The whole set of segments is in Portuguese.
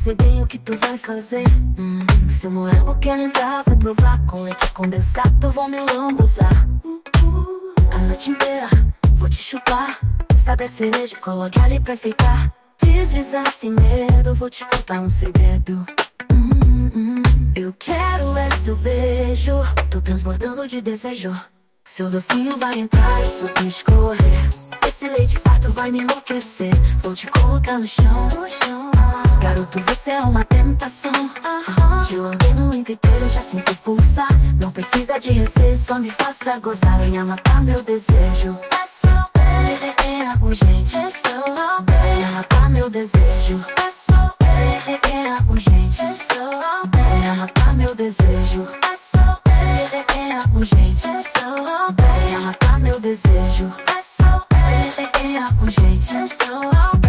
sei bem o que tu vai fazer. Seu morango quer entrar, vou provar. Com leite condensado vou me lambuzar. A noite inteira vou te chupar. Sabe a cereja, coloque ali pra enfeitar. Desliza sem medo, vou te contar um segredo. Eu quero é seu beijo, tô transbordando de desejo. Seu docinho vai entrar e suco escorrer. Esse leite farto vai me enlouquecer. Vou te colocar no chão. Garoto, você é uma tentação. Te lambendo inteiro, já sinto pulsar. Não precisa de receio, só me faça gozar. Venha matar meu desejo. É só é urgente. É só venha matar meu desejo. É só é urgente. É só venha matar meu desejo. É só é urgente. É só venha matar meu desejo. É só é urgente. É só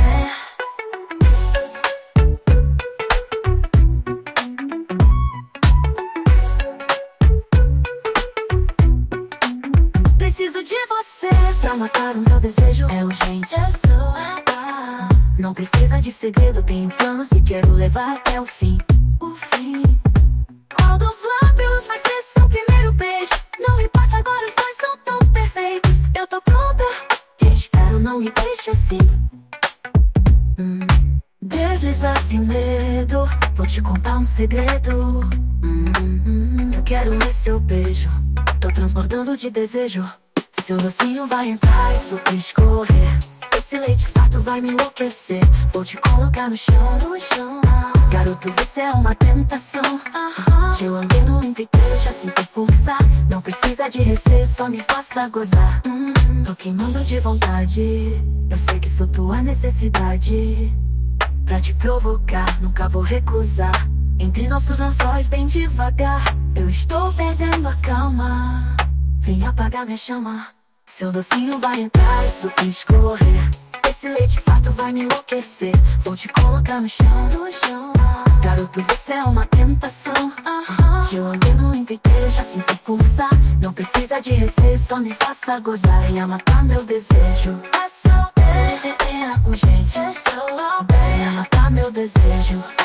preciso de você pra matar o meu desejo. É urgente, é só não precisa de segredo, tenho planos e quero levar até o fim. O fim. Qual dos lábios vai ser seu primeiro beijo? Não importa agora, os dois são tão perfeitos. Eu tô pronta, espero, não me deixe assim. Desliza sem medo, vou te contar um segredo. Eu quero esse seu beijo, tô transbordando de desejo. Seu docinho vai entrar e o suco escorrer. Esse leite farto vai me enlouquecer. Vou te colocar no chão. Garoto, você é uma tentação. Te lambendo inteiro, já sinto pulsar. Não precisa de receio, só me faça gozar. Tô queimando de vontade. Eu sei que sou tua necessidade. Pra te provocar, nunca vou recusar. Entre nossos lençóis bem devagar. Eu estou perdendo a calma. Vem apagar minha chama. Seu docinho vai entrar e o suco escorrer. Esse leite farto vai me enlouquecer. Vou te colocar no chão. Garoto, você é uma tentação. Te lambendo inteiro, já sinto pulsar. Não precisa de receio, só me faça gozar. Venha matar meu desejo. É só urgente. É só venha matar meu desejo.